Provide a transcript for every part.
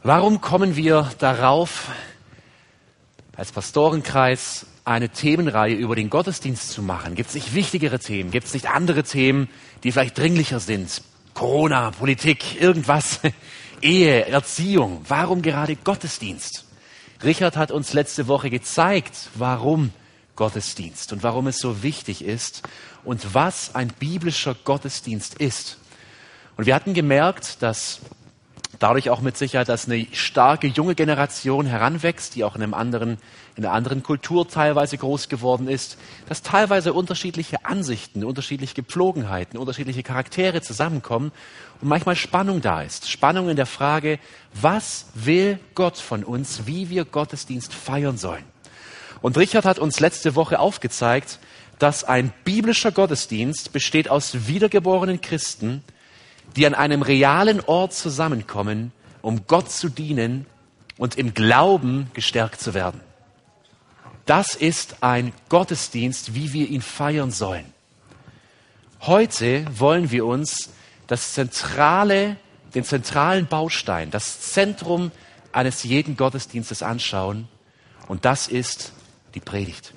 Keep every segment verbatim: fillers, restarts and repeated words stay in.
Warum kommen wir darauf, als Pastorenkreis eine Themenreihe über den Gottesdienst zu machen? Gibt es nicht wichtigere Themen? Gibt es nicht andere Themen, die vielleicht dringlicher sind? Corona, Politik, irgendwas, Ehe, Erziehung. Warum gerade Gottesdienst? Richard hat uns letzte Woche gezeigt, warum Gottesdienst und warum es so wichtig ist und was ein biblischer Gottesdienst ist. Und wir hatten gemerkt, dass dadurch auch mit Sicherheit, dass eine starke junge Generation heranwächst, die auch in einem anderen, in einer anderen Kultur teilweise groß geworden ist, dass teilweise unterschiedliche Ansichten, unterschiedliche Gepflogenheiten, unterschiedliche Charaktere zusammenkommen und manchmal Spannung da ist. Spannung in der Frage, was will Gott von uns, wie wir Gottesdienst feiern sollen. Und Richard hat uns letzte Woche aufgezeigt, dass ein biblischer Gottesdienst besteht aus wiedergeborenen Christen, die an einem realen Ort zusammenkommen, um Gott zu dienen und im Glauben gestärkt zu werden. Das ist ein Gottesdienst, wie wir ihn feiern sollen. Heute wollen wir uns das zentrale, den zentralen Baustein, das Zentrum eines jeden Gottesdienstes anschauen, und das ist die Predigt.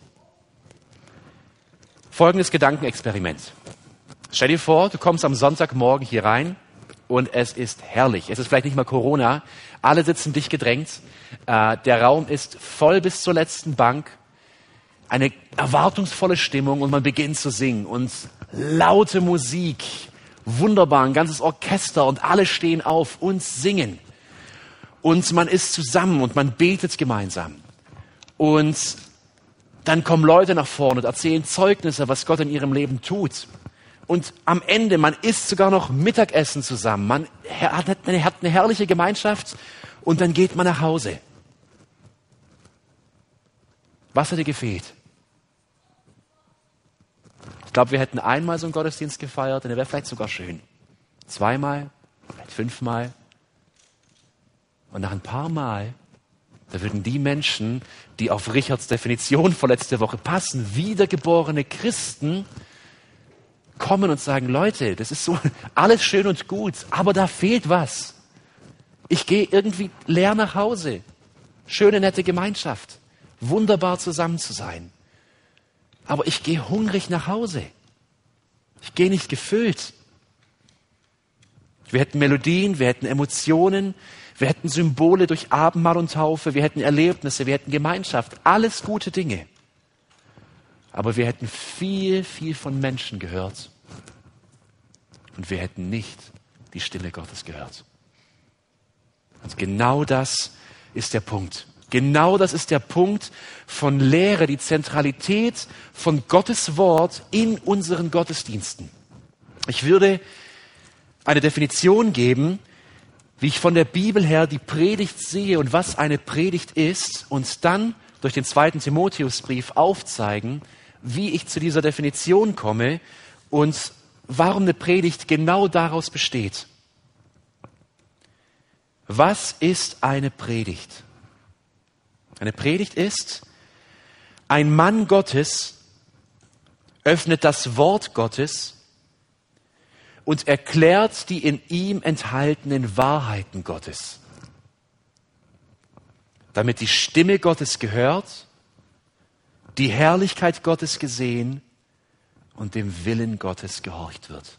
Folgendes Gedankenexperiment. Stell dir vor, du kommst am Sonntagmorgen hier rein und es ist herrlich. Es ist vielleicht nicht mal Corona. Alle sitzen dicht gedrängt. Äh, der Raum ist voll bis zur letzten Bank. Eine erwartungsvolle Stimmung und man beginnt zu singen. Und laute Musik. Wunderbar, ein ganzes Orchester und alle stehen auf und singen. Und man ist zusammen und man betet gemeinsam. Und dann kommen Leute nach vorne und erzählen Zeugnisse, was Gott in ihrem Leben tut. Und am Ende, man isst sogar noch Mittagessen zusammen. Man hat eine, hat eine herrliche Gemeinschaft und dann geht man nach Hause. Was hätte gefehlt? Ich glaube, wir hätten einmal so einen Gottesdienst gefeiert und der wäre vielleicht sogar schön. Zweimal, vielleicht fünfmal. Und nach ein paar Mal, da würden die Menschen, die auf Richards Definition vor letzte Woche passen, wiedergeborene Christen, kommen und sagen, Leute, das ist so alles schön und gut, aber da fehlt was. Ich gehe irgendwie leer nach Hause. Schöne, nette Gemeinschaft. Wunderbar zusammen zu sein. Aber ich gehe hungrig nach Hause. Ich gehe nicht gefüllt. Wir hätten Melodien, wir hätten Emotionen, wir hätten Symbole durch Abendmahl und Taufe, wir hätten Erlebnisse, wir hätten Gemeinschaft. Alles gute Dinge. Aber wir hätten viel, viel von Menschen gehört. Und wir hätten nicht die Stimme Gottes gehört. Und genau das ist der Punkt. Genau das ist der Punkt von Lehre, die Zentralität von Gottes Wort in unseren Gottesdiensten. Ich würde eine Definition geben, wie ich von der Bibel her die Predigt sehe und was eine Predigt ist, und dann durch den zweiten Timotheusbrief aufzeigen, wie ich zu dieser Definition komme und warum eine Predigt genau daraus besteht. Was ist eine Predigt? Eine Predigt ist, ein Mann Gottes öffnet das Wort Gottes und erklärt die in ihm enthaltenen Wahrheiten Gottes, damit die Stimme Gottes gehört, die Herrlichkeit Gottes gesehen und dem Willen Gottes gehorcht wird.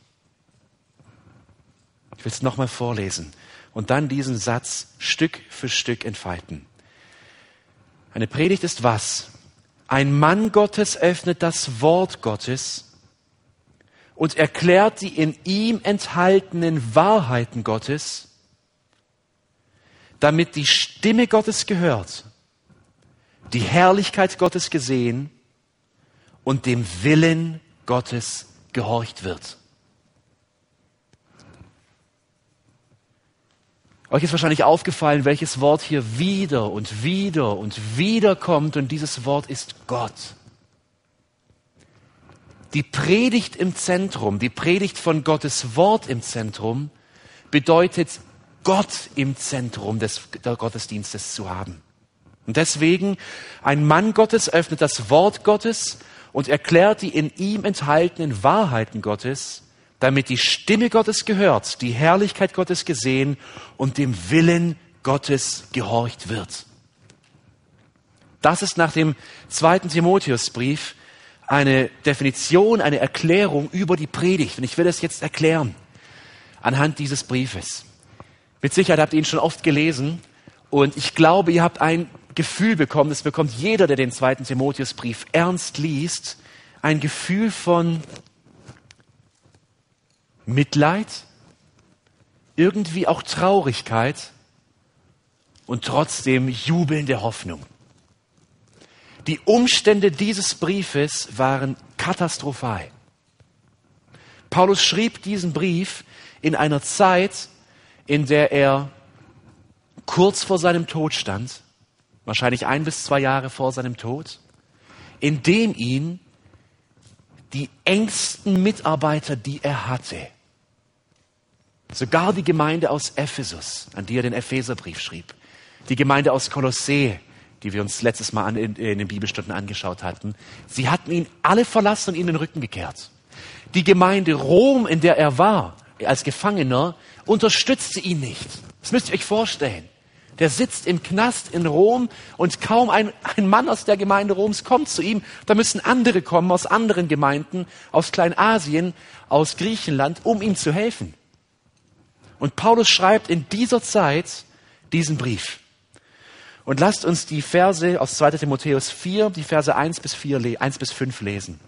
Ich will es nochmal vorlesen und dann diesen Satz Stück für Stück entfalten. Eine Predigt ist was? Ein Mann Gottes öffnet das Wort Gottes und erklärt die in ihm enthaltenen Wahrheiten Gottes, damit die Stimme Gottes gehört, die Herrlichkeit Gottes gesehen und dem Willen Gottes gehorcht wird. Euch ist wahrscheinlich aufgefallen, welches Wort hier wieder und wieder und wieder kommt, und dieses Wort ist Gott. Die Predigt im Zentrum, die Predigt von Gottes Wort im Zentrum, bedeutet Gott im Zentrum des Gottesdienstes zu haben. Und deswegen, ein Mann Gottes öffnet das Wort Gottes und erklärt die in ihm enthaltenen Wahrheiten Gottes, damit die Stimme Gottes gehört, die Herrlichkeit Gottes gesehen und dem Willen Gottes gehorcht wird. Das ist nach dem zweiten Timotheusbrief eine Definition, eine Erklärung über die Predigt. Und ich will das jetzt erklären anhand dieses Briefes. Mit Sicherheit habt ihr ihn schon oft gelesen und ich glaube, ihr habt ein Gefühl bekommen, das bekommt jeder, der den zweiten Timotheusbrief ernst liest, ein Gefühl von Mitleid, irgendwie auch Traurigkeit und trotzdem jubelnde Hoffnung. Die Umstände dieses Briefes waren katastrophal. Paulus schrieb diesen Brief in einer Zeit, in der er kurz vor seinem Tod stand, wahrscheinlich ein bis zwei Jahre vor seinem Tod, in dem ihn die engsten Mitarbeiter, die er hatte, sogar die Gemeinde aus Ephesus, an die er den Epheserbrief schrieb, die Gemeinde aus Kolossee, die wir uns letztes Mal an, in, in den Bibelstunden angeschaut hatten, sie hatten ihn alle verlassen und ihm den Rücken gekehrt. Die Gemeinde Rom, in der er war, als Gefangener, unterstützte ihn nicht. Das müsst ihr euch vorstellen. Der sitzt im Knast in Rom und kaum ein, ein Mann aus der Gemeinde Roms kommt zu ihm. Da müssen andere kommen aus anderen Gemeinden, aus Kleinasien, aus Griechenland, um ihm zu helfen. Und Paulus schreibt in dieser Zeit diesen Brief. Und lasst uns die Verse aus zweiter Timotheus vier, die Verse eins bis fünf lesen.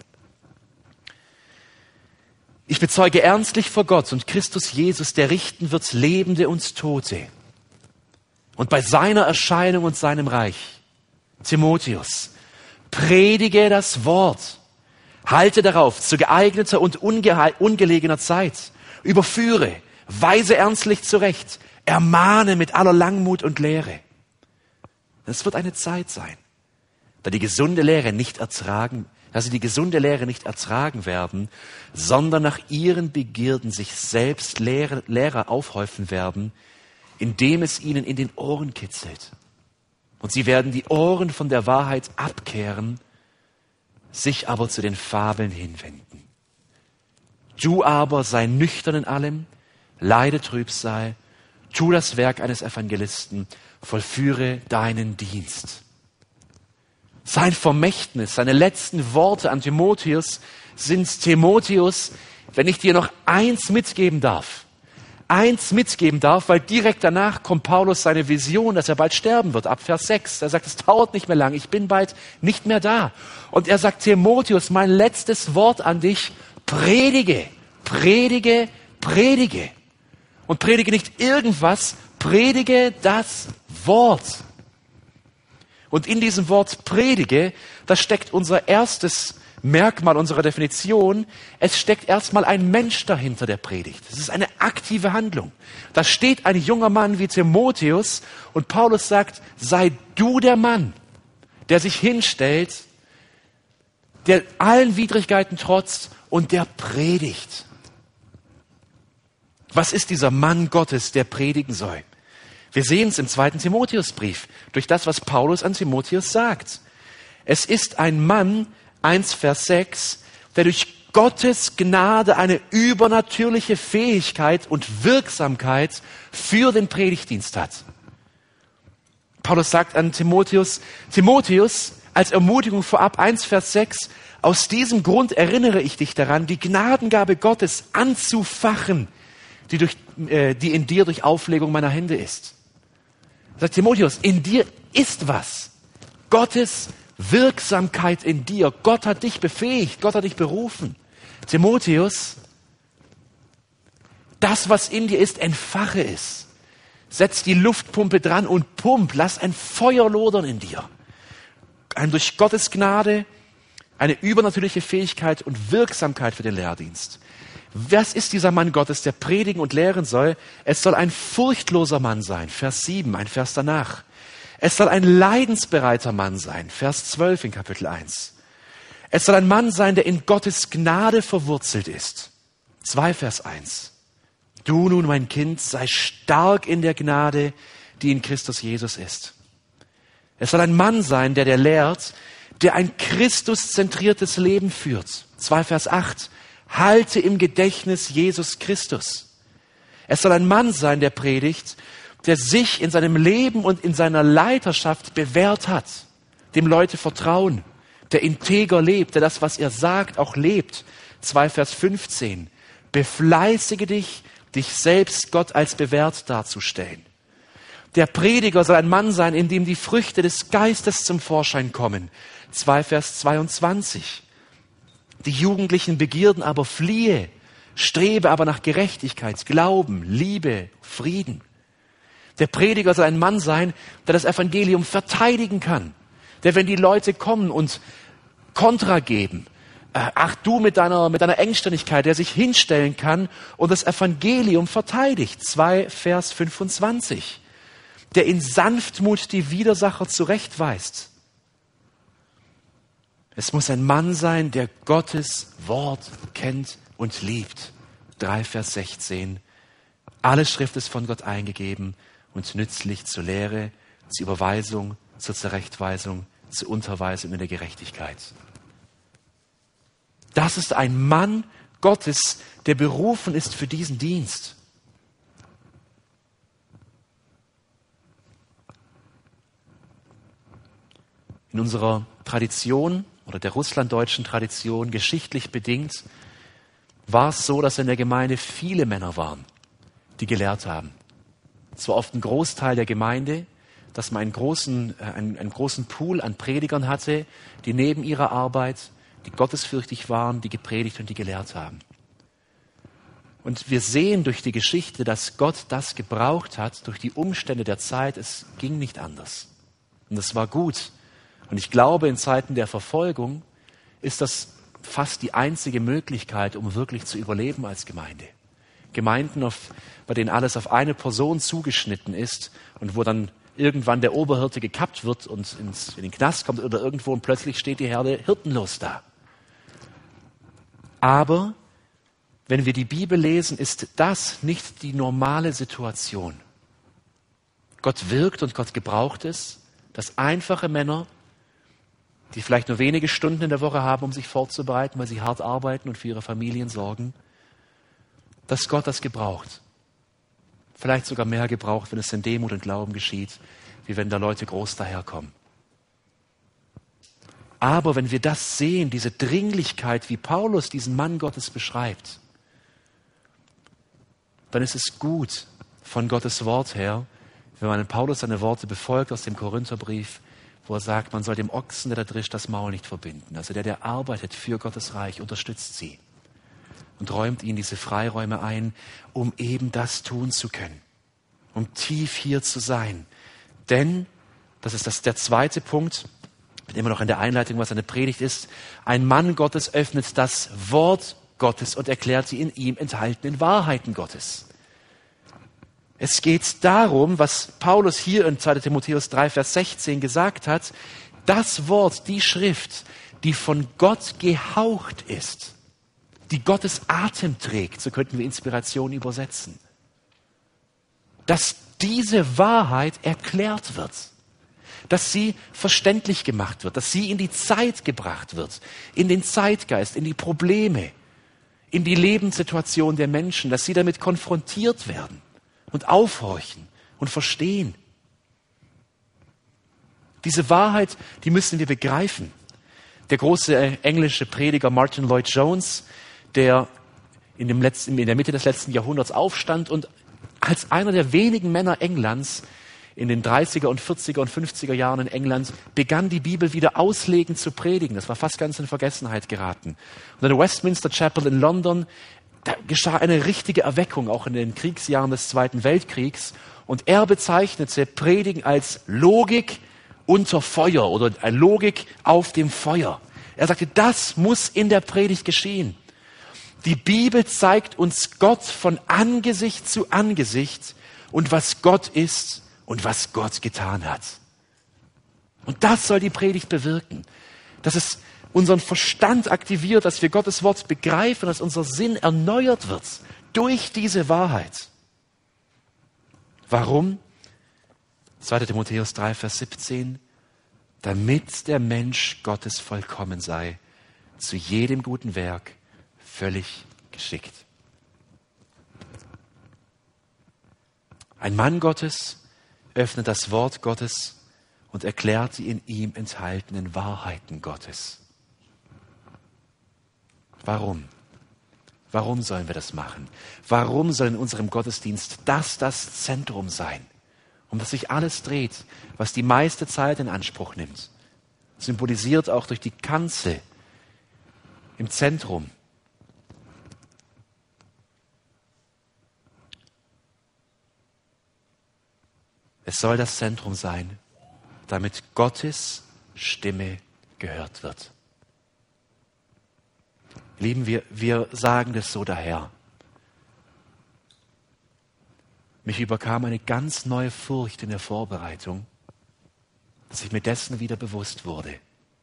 Ich bezeuge ernstlich vor Gott und Christus Jesus, der richten wird Lebende und Tote. Und bei seiner Erscheinung und seinem Reich, Timotheus, predige das Wort, halte darauf zu geeigneter und unge- ungelegener Zeit, überführe, weise ernstlich zurecht, ermahne mit aller Langmut und Lehre. Es wird eine Zeit sein, da die gesunde Lehre nicht ertragen, dass sie die gesunde Lehre nicht ertragen werden, sondern nach ihren Begierden sich selbst Lehrer, Lehrer aufhäufen werden, indem es ihnen in den Ohren kitzelt. Und sie werden die Ohren von der Wahrheit abkehren, sich aber zu den Fabeln hinwenden. Du aber sei nüchtern in allem, leide Trübsal, tu das Werk eines Evangelisten, vollführe deinen Dienst. Sein Vermächtnis, seine letzten Worte an Timotheus sind: Timotheus, wenn ich dir noch eins mitgeben darf, eins mitgeben darf, weil direkt danach kommt Paulus seine Vision, dass er bald sterben wird, ab Vers sechs. Er sagt, es dauert nicht mehr lang, ich bin bald nicht mehr da. Und er sagt, Timotheus, mein letztes Wort an dich, predige, predige, predige. Und predige nicht irgendwas, predige das Wort. Und in diesem Wort predige, da steckt unser erstes Merkmal unserer Definition. Es steckt erstmal ein Mensch dahinter, der predigt. Es ist eine aktive Handlung. Da steht ein junger Mann wie Timotheus und Paulus sagt, sei du der Mann, der sich hinstellt, der allen Widrigkeiten trotzt und der predigt. Was ist dieser Mann Gottes, der predigen soll? Wir sehen es im zweiten Timotheusbrief, durch das, was Paulus an Timotheus sagt. Es ist ein Mann, eins Vers sechs, der durch Gottes Gnade eine übernatürliche Fähigkeit und Wirksamkeit für den Predigtdienst hat. Paulus sagt an Timotheus, Timotheus, als Ermutigung vorab, eins Vers sechs, aus diesem Grund erinnere ich dich daran, die Gnadengabe Gottes anzufachen, die, durch, äh, die in dir durch Auflegung meiner Hände ist. Sagt Timotheus, in dir ist was. Gottes Wirksamkeit in dir. Gott hat dich befähigt, Gott hat dich berufen. Timotheus, das, was in dir ist, entfache es. Setz die Luftpumpe dran und pump, lass ein Feuer lodern in dir. Ein durch Gottes Gnade eine übernatürliche Fähigkeit und Wirksamkeit für den Lehrdienst. Was ist dieser Mann Gottes, der predigen und lehren soll? Es soll ein furchtloser Mann sein, Vers sieben, ein Vers danach. Es soll ein leidensbereiter Mann sein, Vers zwölf in Kapitel eins. Es soll ein Mann sein, der in Gottes Gnade verwurzelt ist, zwei Vers eins. Du nun, mein Kind, sei stark in der Gnade, die in Christus Jesus ist. Es soll ein Mann sein, der dir lehrt, der ein Christuszentriertes Leben führt, zwei Vers acht. Halte im Gedächtnis Jesus Christus. Es soll ein Mann sein, der predigt, der sich in seinem Leben und in seiner Leiterschaft bewährt hat, dem Leute vertrauen, der integer lebt, der das, was er sagt, auch lebt. zwei Vers fünfzehn. Befleißige dich, dich selbst Gott als bewährt darzustellen. Der Prediger soll ein Mann sein, in dem die Früchte des Geistes zum Vorschein kommen. zwei Vers zweiundzwanzig. Die jugendlichen Begierden aber fliehe, strebe aber nach Gerechtigkeit, Glauben, Liebe, Frieden. Der Prediger soll ein Mann sein, der das Evangelium verteidigen kann. Der, wenn die Leute kommen und Kontra geben, äh, ach du mit deiner, mit deiner Engständigkeit, der sich hinstellen kann und das Evangelium verteidigt. zwei Vers fünfundzwanzig. Der in Sanftmut die Widersacher zurechtweist. Es muss ein Mann sein, der Gottes Wort kennt und liebt. drei Vers sechzehn. Alle Schrift ist von Gott eingegeben und nützlich zur Lehre, zur Überweisung, zur Zurechtweisung, zur Unterweisung in der Gerechtigkeit. Das ist ein Mann Gottes, der berufen ist für diesen Dienst. In unserer Tradition oder der russlanddeutschen Tradition, geschichtlich bedingt, war es so, dass in der Gemeinde viele Männer waren, die gelehrt haben. Es war oft ein Großteil der Gemeinde, dass man einen großen, äh, einen, einen großen Pool an Predigern hatte, die neben ihrer Arbeit, die gottesfürchtig waren, die gepredigt und die gelehrt haben. Und wir sehen durch die Geschichte, dass Gott das gebraucht hat, durch die Umstände der Zeit. Es ging nicht anders. Und das war gut. Und ich glaube, in Zeiten der Verfolgung ist das fast die einzige Möglichkeit, um wirklich zu überleben als Gemeinde. Gemeinden, auf, bei denen alles auf eine Person zugeschnitten ist und wo dann irgendwann der Oberhirte gekappt wird und ins, in den Knast kommt oder irgendwo und plötzlich steht die Herde hirtenlos da. Aber wenn wir die Bibel lesen, ist das nicht die normale Situation. Gott wirkt und Gott gebraucht es, dass einfache Männer, die vielleicht nur wenige Stunden in der Woche haben, um sich vorzubereiten, weil sie hart arbeiten und für ihre Familien sorgen, dass Gott das gebraucht. Vielleicht sogar mehr gebraucht, wenn es in Demut und Glauben geschieht, wie wenn da Leute groß daherkommen. Aber wenn wir das sehen, diese Dringlichkeit, wie Paulus diesen Mann Gottes beschreibt, dann ist es gut von Gottes Wort her, wenn man in Paulus seine Worte befolgt aus dem Korintherbrief, wo er sagt, man soll dem Ochsen, der da drischt, das Maul nicht verbinden. Also der, der arbeitet für Gottes Reich, unterstützt sie und räumt ihnen diese Freiräume ein, um eben das tun zu können, um tief hier zu sein. Denn, das ist das, der zweite Punkt, immer noch in der Einleitung, was eine Predigt ist, ein Mann Gottes öffnet das Wort Gottes und erklärt die in ihm enthaltenen Wahrheiten Gottes. Es geht darum, was Paulus hier in zweiter Timotheus drei, Vers sechzehn gesagt hat, das Wort, die Schrift, die von Gott gehaucht ist, die Gottes Atem trägt, so könnten wir Inspiration übersetzen, dass diese Wahrheit erklärt wird, dass sie verständlich gemacht wird, dass sie in die Zeit gebracht wird, in den Zeitgeist, in die Probleme, in die Lebenssituation der Menschen, dass sie damit konfrontiert werden und aufhorchen und verstehen. Diese Wahrheit, die müssen wir begreifen. Der große englische Prediger Martin Lloyd-Jones, der in, dem letzten, in der Mitte des letzten Jahrhunderts aufstand und als einer der wenigen Männer Englands in den dreißiger und vierziger und fünfziger Jahren in England begann, die Bibel wieder auslegend zu predigen. Das war fast ganz in Vergessenheit geraten. Und in der Westminster Chapel in London, da geschah eine richtige Erweckung, auch in den Kriegsjahren des Zweiten Weltkriegs. Und er bezeichnete Predigen als Logik unter Feuer oder eine Logik auf dem Feuer. Er sagte, das muss in der Predigt geschehen. Die Bibel zeigt uns Gott von Angesicht zu Angesicht und was Gott ist und was Gott getan hat. Und das soll die Predigt bewirken, dass es unseren Verstand aktiviert, dass wir Gottes Wort begreifen, dass unser Sinn erneuert wird durch diese Wahrheit. Warum? zweiter Timotheus drei, Vers siebzehn. Damit der Mensch Gottes vollkommen sei, zu jedem guten Werk völlig geschickt. Ein Mann Gottes öffnet das Wort Gottes und erklärt die in ihm enthaltenen Wahrheiten Gottes. Warum? Warum sollen wir das machen? Warum soll in unserem Gottesdienst das das Zentrum sein, um das sich alles dreht, was die meiste Zeit in Anspruch nimmt? Symbolisiert auch durch die Kanzel im Zentrum. Es soll das Zentrum sein, damit Gottes Stimme gehört wird. Lieben, wir, wir sagen das so daher. Mich überkam eine ganz neue Furcht in der Vorbereitung, dass ich mir dessen wieder bewusst wurde.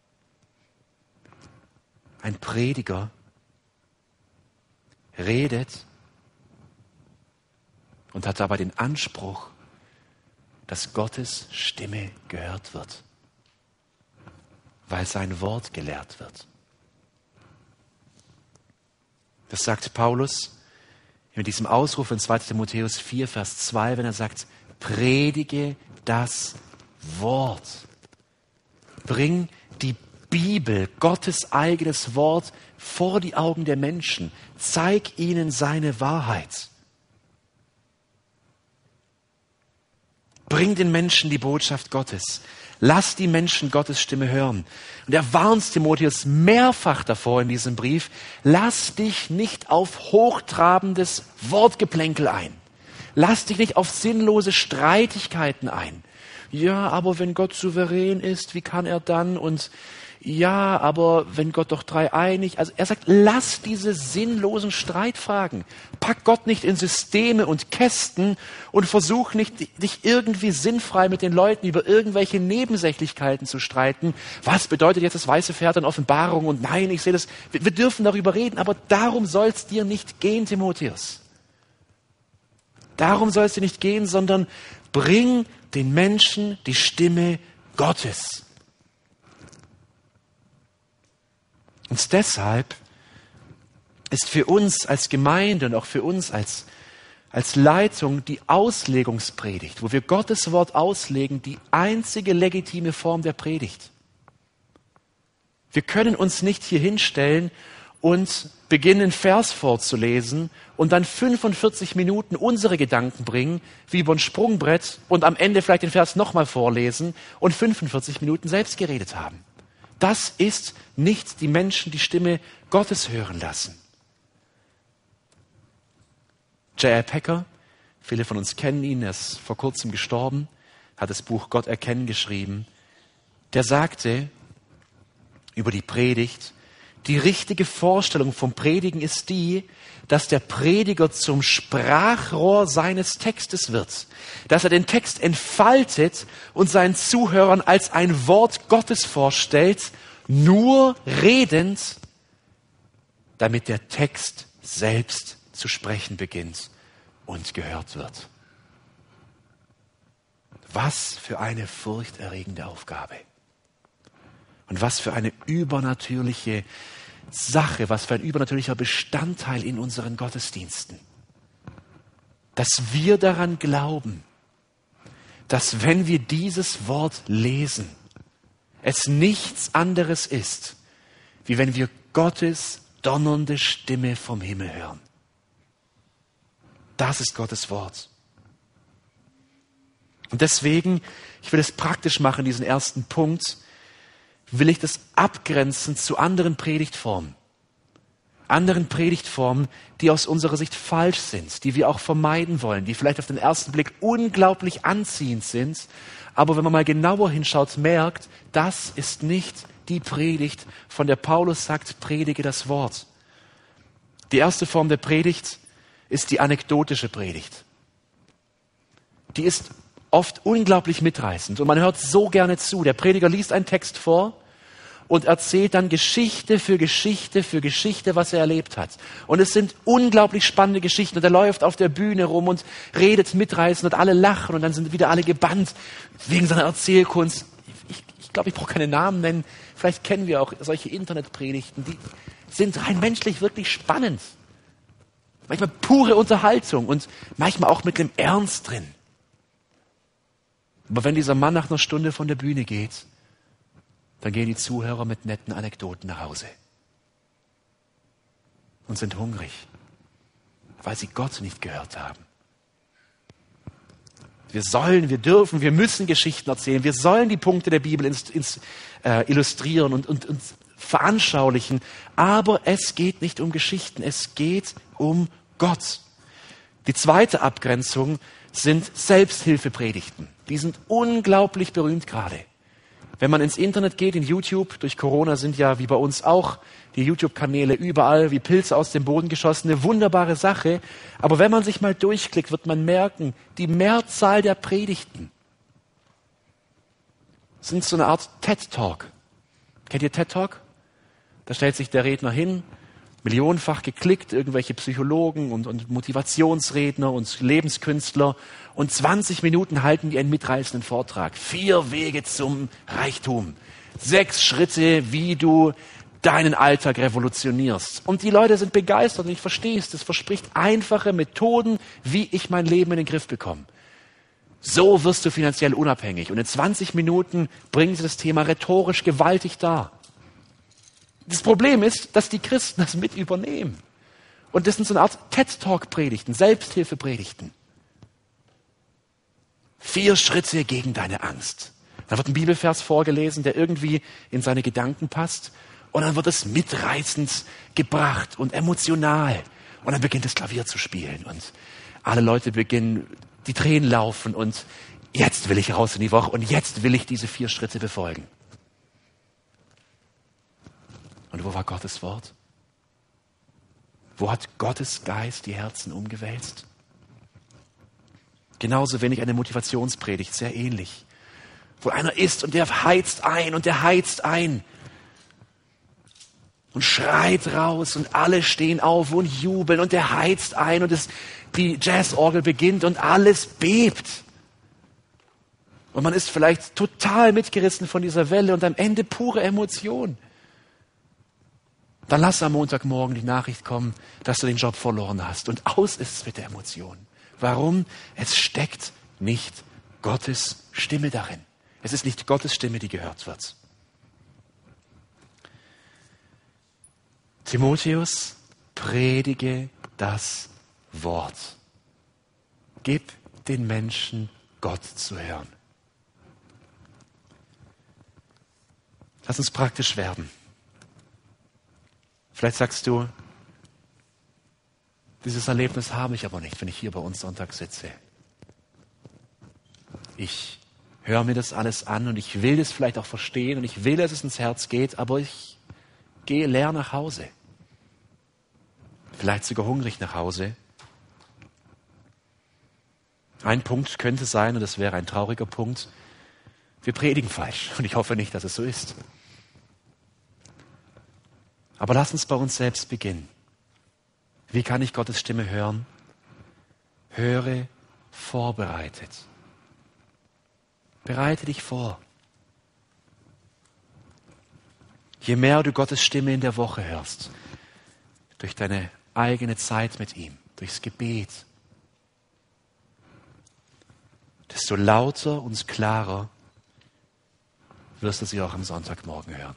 Ein Prediger redet und hat dabei den Anspruch, dass Gottes Stimme gehört wird, weil sein Wort gelehrt wird. Das sagt Paulus mit diesem Ausruf in zweiter Timotheus vier, Vers zwei, wenn er sagt, predige das Wort. Bring die Bibel, Gottes eigenes Wort, vor die Augen der Menschen. Zeig ihnen seine Wahrheit. Bring den Menschen die Botschaft Gottes. Lass die Menschen Gottes Stimme hören. Und er warnt Timotheus mehrfach davor in diesem Brief, lass dich nicht auf hochtrabendes Wortgeplänkel ein. Lass dich nicht auf sinnlose Streitigkeiten ein. Ja, aber wenn Gott souverän ist, wie kann er dann? Und ja, aber wenn Gott doch dreieinig, also er sagt, lass diese sinnlosen Streitfragen. Pack Gott nicht in Systeme und Kästen und versuch nicht, dich irgendwie sinnfrei mit den Leuten über irgendwelche Nebensächlichkeiten zu streiten. Was bedeutet jetzt das weiße Pferd in Offenbarung? Und nein, ich sehe das, wir, wir dürfen darüber reden, aber darum soll es dir nicht gehen, Timotheus. Darum soll es dir nicht gehen, sondern bring den Menschen die Stimme Gottes. Und deshalb ist für uns als Gemeinde und auch für uns als, als Leitung die Auslegungspredigt, wo wir Gottes Wort auslegen, die einzige legitime Form der Predigt. Wir können uns nicht hier hinstellen und beginnen, einen Vers vorzulesen und dann fünfundvierzig Minuten unsere Gedanken bringen, wie über ein Sprungbrett und am Ende vielleicht den Vers nochmal vorlesen und fünfundvierzig Minuten selbst geredet haben. Das ist nicht die Menschen die Stimme Gottes hören lassen. J R Packer, viele von uns kennen ihn, er ist vor kurzem gestorben, hat das Buch Gott erkennen geschrieben. Der sagte über die Predigt, die richtige Vorstellung vom Predigen ist die, dass der Prediger zum Sprachrohr seines Textes wird. Dass er den Text entfaltet und seinen Zuhörern als ein Wort Gottes vorstellt, nur redend, damit der Text selbst zu sprechen beginnt und gehört wird. Was für eine furchterregende Aufgabe. Und was für eine übernatürliche Sache, was für ein übernatürlicher Bestandteil in unseren Gottesdiensten. Dass wir daran glauben, dass wenn wir dieses Wort lesen, es nichts anderes ist, wie wenn wir Gottes donnernde Stimme vom Himmel hören. Das ist Gottes Wort. Und deswegen, ich will es praktisch machen, diesen ersten Punkt, will ich das abgrenzen zu anderen Predigtformen. Anderen Predigtformen, die aus unserer Sicht falsch sind, die wir auch vermeiden wollen, die vielleicht auf den ersten Blick unglaublich anziehend sind, aber wenn man mal genauer hinschaut, merkt, das ist nicht die Predigt, von der Paulus sagt, predige das Wort. Die erste Form der Predigt ist die anekdotische Predigt. Die ist oft unglaublich mitreißend und man hört so gerne zu. Der Prediger liest einen Text vor und erzählt dann Geschichte für Geschichte für Geschichte, was er erlebt hat. Und es sind unglaublich spannende Geschichten und er läuft auf der Bühne rum und redet mitreißend und alle lachen und dann sind wieder alle gebannt wegen seiner Erzählkunst. Ich, ich glaube, ich brauche keine Namen nennen. Vielleicht kennen wir auch solche Internetpredigten, die sind rein menschlich wirklich spannend. Manchmal pure Unterhaltung und manchmal auch mit dem Ernst drin. Aber wenn dieser Mann nach einer Stunde von der Bühne geht, dann gehen die Zuhörer mit netten Anekdoten nach Hause und sind hungrig, weil sie Gott nicht gehört haben. Wir sollen, wir dürfen, wir müssen Geschichten erzählen. Wir sollen die Punkte der Bibel ins, ins, äh, illustrieren und, und, und veranschaulichen. Aber es geht nicht um Geschichten, es geht um Gott. Die zweite Abgrenzung sind Selbsthilfepredigten. Die sind unglaublich berühmt gerade. Wenn man ins Internet geht, in YouTube, durch Corona sind ja wie bei uns auch die YouTube-Kanäle überall wie Pilze aus dem Boden geschossen, eine wunderbare Sache. Aber wenn man sich mal durchklickt, wird man merken, die Mehrzahl der Predigten sind so eine Art TED-Talk. Kennt ihr TED-Talk? Da stellt sich der Redner hin, millionenfach geklickt, irgendwelche Psychologen und, und Motivationsredner und Lebenskünstler und zwanzig Minuten halten die einen mitreißenden Vortrag. Vier Wege zum Reichtum. Sechs Schritte, wie du deinen Alltag revolutionierst. Und die Leute sind begeistert und ich verstehe es. Das verspricht einfache Methoden, wie ich mein Leben in den Griff bekomme. So wirst du finanziell unabhängig. Und in zwanzig Minuten bringen sie das Thema rhetorisch gewaltig dar. Das Problem ist, dass die Christen das mit übernehmen. Und das sind so eine Art TED-Talk-Predigten, Selbsthilfe-Predigten. Vier Schritte gegen deine Angst. Da wird ein Bibelvers vorgelesen, der irgendwie in seine Gedanken passt. Und dann wird es mitreißend gebracht und emotional. Und dann beginnt das Klavier zu spielen. Und alle Leute beginnen, die Tränen laufen. Und jetzt will ich raus in die Woche. Und jetzt will ich diese vier Schritte befolgen. Und wo war Gottes Wort? Wo hat Gottes Geist die Herzen umgewälzt? Genauso wenig eine Motivationspredigt, sehr ähnlich. Wo einer ist und der heizt ein und der heizt ein. Und schreit raus und alle stehen auf und jubeln und der heizt ein und es, die Jazzorgel beginnt und alles bebt. Und man ist vielleicht total mitgerissen von dieser Welle und am Ende pure Emotion. Dann lass am Montagmorgen die Nachricht kommen, dass du den Job verloren hast. Und aus ist es mit der Emotion. Warum? Es steckt nicht Gottes Stimme darin. Es ist nicht Gottes Stimme, die gehört wird. Timotheus, predige das Wort. Gib den Menschen Gott zu hören. Lass uns praktisch werden. Vielleicht sagst du, dieses Erlebnis habe ich aber nicht, wenn ich hier bei uns Sonntag sitze. Ich höre mir das alles an und ich will das vielleicht auch verstehen und ich will, dass es ins Herz geht, aber ich gehe leer nach Hause. Vielleicht sogar hungrig nach Hause. Ein Punkt könnte sein, und das wäre ein trauriger Punkt, wir predigen falsch und ich hoffe nicht, dass es so ist. Aber lass uns bei uns selbst beginnen. Wie kann ich Gottes Stimme hören? Höre vorbereitet. Bereite dich vor. Je mehr du Gottes Stimme in der Woche hörst, durch deine eigene Zeit mit ihm, durchs Gebet, desto lauter und klarer wirst du sie auch am Sonntagmorgen hören.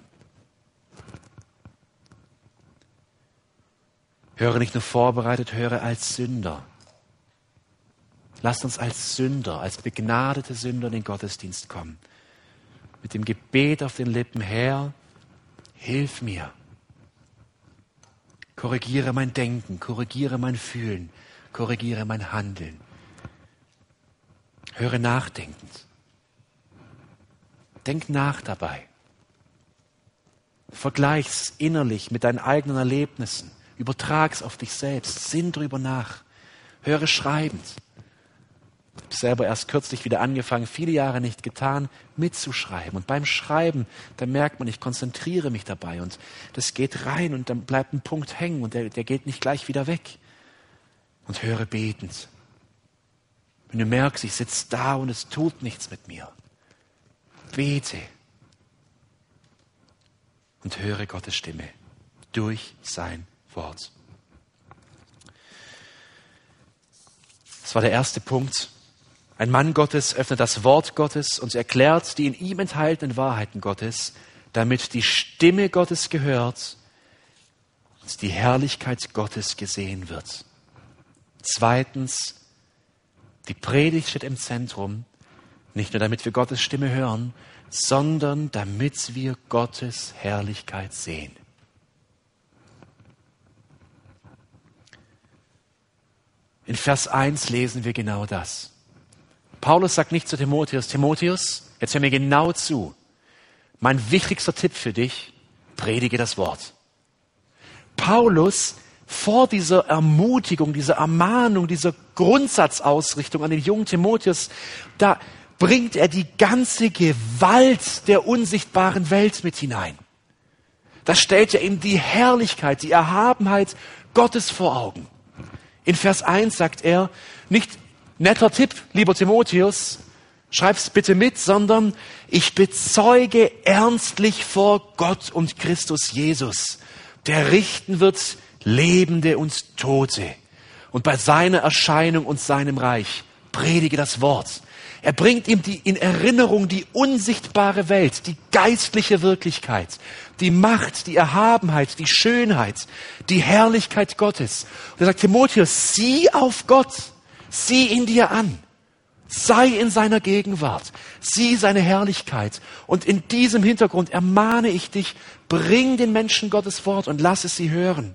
Höre nicht nur vorbereitet, höre als Sünder. Lasst uns als Sünder, als begnadete Sünder in den Gottesdienst kommen. Mit dem Gebet auf den Lippen, Herr, hilf mir. Korrigiere mein Denken, korrigiere mein Fühlen, korrigiere mein Handeln. Höre nachdenkend. Denk nach dabei. Vergleich's innerlich mit deinen eigenen Erlebnissen. Übertrag's auf dich selbst. Sinn drüber nach. Höre schreibend. Ich habe selber erst kürzlich wieder angefangen, viele Jahre nicht getan, mitzuschreiben. Und beim Schreiben, da merkt man, ich konzentriere mich dabei. Und das geht rein und dann bleibt ein Punkt hängen und der, der geht nicht gleich wieder weg. Und höre betend. Wenn du merkst, ich sitze da und es tut nichts mit mir. Bete. Und höre Gottes Stimme durch sein Wort. Das war der erste Punkt. Ein Mann Gottes öffnet das Wort Gottes und erklärt die in ihm enthaltenen Wahrheiten Gottes, damit die Stimme Gottes gehört und die Herrlichkeit Gottes gesehen wird. Zweitens, die Predigt steht im Zentrum, nicht nur damit wir Gottes Stimme hören, sondern damit wir Gottes Herrlichkeit sehen. In Vers eins lesen wir genau das. Paulus sagt nicht zu Timotheus, Timotheus, jetzt hör mir genau zu. Mein wichtigster Tipp für dich, predige das Wort. Paulus, vor dieser Ermutigung, dieser Ermahnung, dieser Grundsatzausrichtung an den jungen Timotheus, da bringt er die ganze Gewalt der unsichtbaren Welt mit hinein. Da stellt er ihm die Herrlichkeit, die Erhabenheit Gottes vor Augen. In Vers eins sagt er, nicht netter Tipp, lieber Timotheus, schreib's bitte mit, sondern ich bezeuge ernstlich vor Gott und Christus Jesus, der richten wird Lebende und Tote. Und bei seiner Erscheinung und seinem Reich predige das Wort. Er bringt ihm die, in Erinnerung die unsichtbare Welt, die geistliche Wirklichkeit, die Macht, die Erhabenheit, die Schönheit, die Herrlichkeit Gottes. Und er sagt, Timotheus, sieh auf Gott, sieh ihn dir an, sei in seiner Gegenwart, sieh seine Herrlichkeit. Und in diesem Hintergrund ermahne ich dich, bring den Menschen Gottes Wort und lass es sie hören.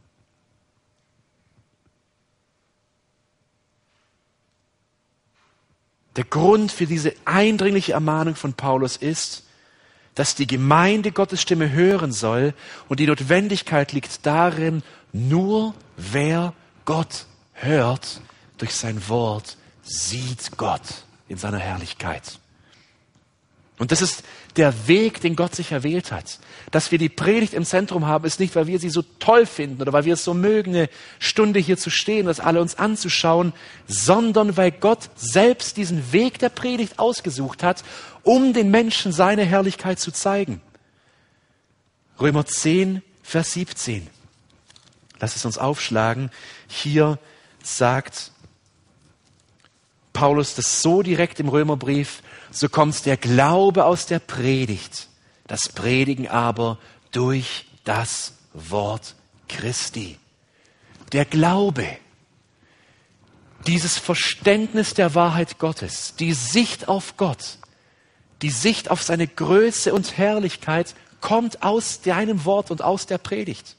Der Grund für diese eindringliche Ermahnung von Paulus ist, dass die Gemeinde Gottes Stimme hören soll und die Notwendigkeit liegt darin, nur wer Gott hört durch sein Wort, sieht Gott in seiner Herrlichkeit. Und das ist der Weg, den Gott sich erwählt hat. Dass wir die Predigt im Zentrum haben, ist nicht, weil wir sie so toll finden oder weil wir es so mögen, eine Stunde hier zu stehen, das alle uns anzuschauen, sondern weil Gott selbst diesen Weg der Predigt ausgesucht hat, um den Menschen seine Herrlichkeit zu zeigen. Römer zehn, Vers siebzehn. Lass es uns aufschlagen. Hier sagt Paulus das so direkt im Römerbrief: So kommt der Glaube aus der Predigt, das Predigen aber durch das Wort Christi. Der Glaube, dieses Verständnis der Wahrheit Gottes, die Sicht auf Gott, die Sicht auf seine Größe und Herrlichkeit kommt aus deinem Wort und aus der Predigt.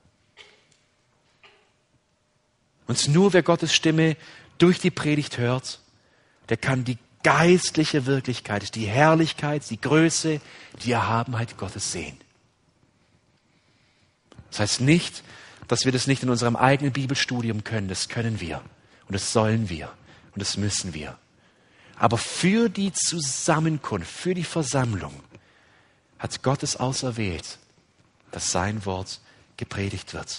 Und nur wer Gottes Stimme durch die Predigt hört, der kann die geistliche Wirklichkeit, die Herrlichkeit, die Größe, die Erhabenheit Gottes sehen. Das heißt nicht, dass wir das nicht in unserem eigenen Bibelstudium können. Das können wir und das sollen wir und das müssen wir. Aber für die Zusammenkunft, für die Versammlung hat Gott es auserwählt, dass sein Wort gepredigt wird.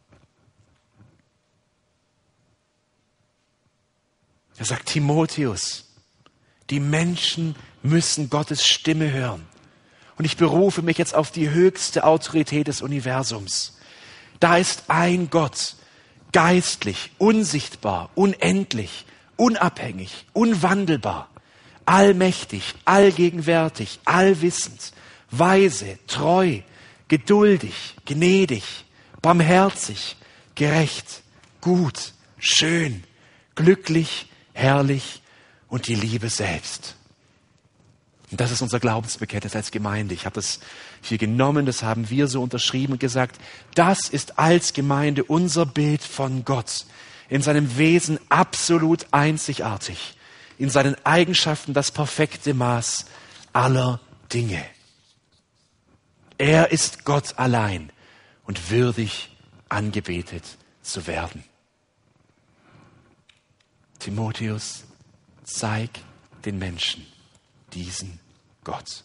Er sagt, Timotheus, die Menschen müssen Gottes Stimme hören. Und ich berufe mich jetzt auf die höchste Autorität des Universums. Da ist ein Gott, geistlich, unsichtbar, unendlich, unabhängig, unwandelbar, allmächtig, allgegenwärtig, allwissend, weise, treu, geduldig, gnädig, barmherzig, gerecht, gut, schön, glücklich, herrlich und die Liebe selbst. Und das ist unser Glaubensbekenntnis als Gemeinde. Ich habe das hier genommen, das haben wir so unterschrieben und gesagt, das ist als Gemeinde unser Bild von Gott. In seinem Wesen absolut einzigartig. In seinen Eigenschaften das perfekte Maß aller Dinge. Er ist Gott allein und würdig angebetet zu werden. Timotheus, zeig den Menschen diesen Gott.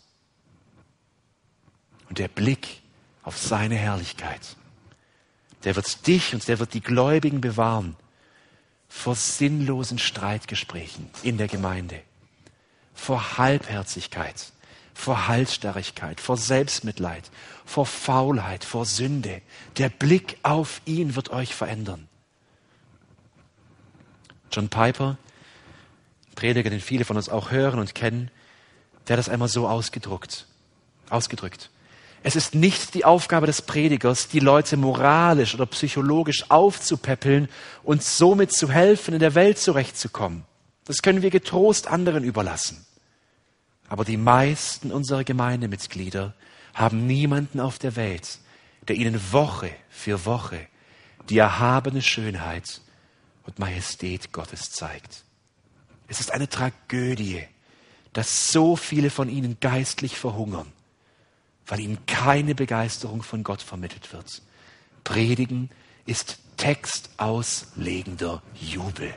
Und der Blick auf seine Herrlichkeit, der wird dich und der wird die Gläubigen bewahren vor sinnlosen Streitgesprächen in der Gemeinde, vor Halbherzigkeit, vor Halsstarrigkeit, vor Selbstmitleid, vor Faulheit, vor Sünde. Der Blick auf ihn wird euch verändern. John Piper, Prediger, den viele von uns auch hören und kennen, der hat das einmal so ausgedrückt. ausgedrückt. Es ist nicht die Aufgabe des Predigers, die Leute moralisch oder psychologisch aufzupäppeln und somit zu helfen, in der Welt zurechtzukommen. Das können wir getrost anderen überlassen. Aber die meisten unserer Gemeindemitglieder haben niemanden auf der Welt, der ihnen Woche für Woche die erhabene Schönheit und Majestät Gottes zeigt. Es ist eine Tragödie, dass so viele von ihnen geistlich verhungern, weil ihnen keine Begeisterung von Gott vermittelt wird. Predigen ist textauslegender Jubel.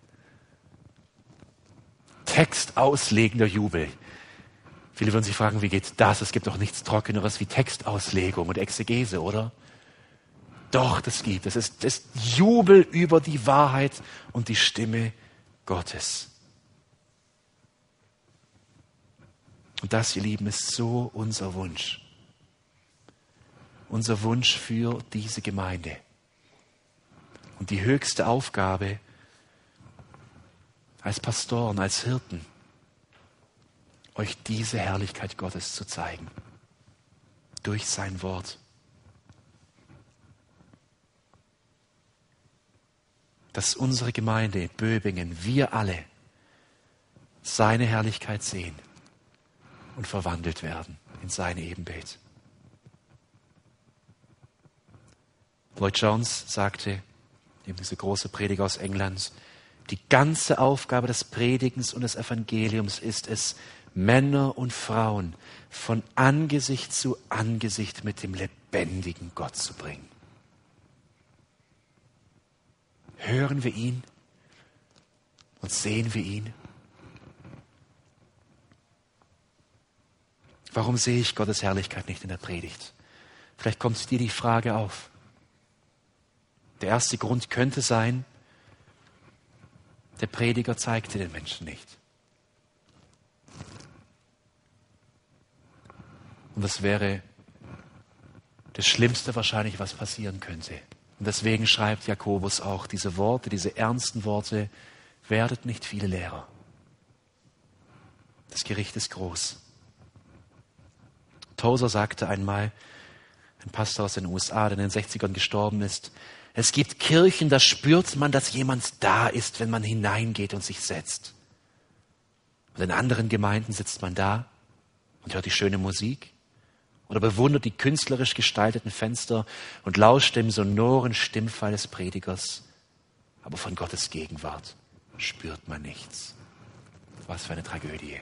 Textauslegender Jubel. Viele würden sich fragen, wie geht das? Es gibt doch nichts Trockeneres wie Textauslegung und Exegese, oder? Doch, das gibt es. Es ist, es ist Jubel über die Wahrheit und die Stimme Gottes. Und das, ihr Lieben, ist so unser Wunsch. Unser Wunsch für diese Gemeinde. Und die höchste Aufgabe als Pastoren, als Hirten, euch diese Herrlichkeit Gottes zu zeigen. Durch sein Wort. Dass unsere Gemeinde Böbingen, wir alle, seine Herrlichkeit sehen und verwandelt werden in sein Ebenbild. Lloyd Jones sagte, eben dieser große Prediger aus England, die ganze Aufgabe des Predigens und des Evangeliums ist es, Männer und Frauen von Angesicht zu Angesicht mit dem lebendigen Gott zu bringen. Hören wir ihn und sehen wir ihn? Warum sehe ich Gottes Herrlichkeit nicht in der Predigt? Vielleicht kommt dir die Frage auf. Der erste Grund könnte sein, der Prediger zeigte den Menschen nicht. Und das wäre das Schlimmste wahrscheinlich, was passieren könnte. Und deswegen schreibt Jakobus auch diese Worte, diese ernsten Worte, werdet nicht viele Lehrer. Das Gericht ist groß. Tozer sagte einmal, ein Pastor aus den U S A, der in den sechzigern gestorben ist, es gibt Kirchen, da spürt man, dass jemand da ist, wenn man hineingeht und sich setzt. Und in anderen Gemeinden sitzt man da und hört die schöne Musik oder bewundert die künstlerisch gestalteten Fenster und lauscht dem sonoren Stimmfall des Predigers. Aber von Gottes Gegenwart spürt man nichts. Was für eine Tragödie.